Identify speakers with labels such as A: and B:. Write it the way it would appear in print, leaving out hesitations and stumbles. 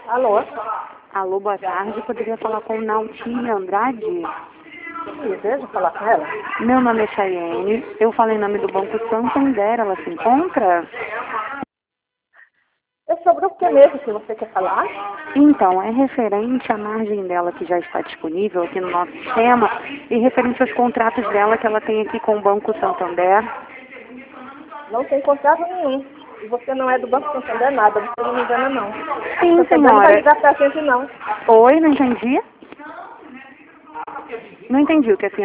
A: Alô?
B: Alô, boa tarde. Poderia falar com Nautinha Andrade?
A: Deseja falar com ela?
B: Meu nome é Chayenne. Eu falo em nome do Banco Santander. Ela se encontra?
A: É sobre o que mesmo que você quer falar?
B: Então, é referente à margem dela que já está disponível aqui no nosso sistema e referente aos contratos dela que ela tem aqui com o Banco Santander.
A: Não tem contrato nenhum. E você não é do Banco Santander nada, você não me engana não.
B: Sim,
A: Santander não vai
B: senhora.
A: ligar pra gente não.
B: Oi, não entendi? Não entendi o que a senhora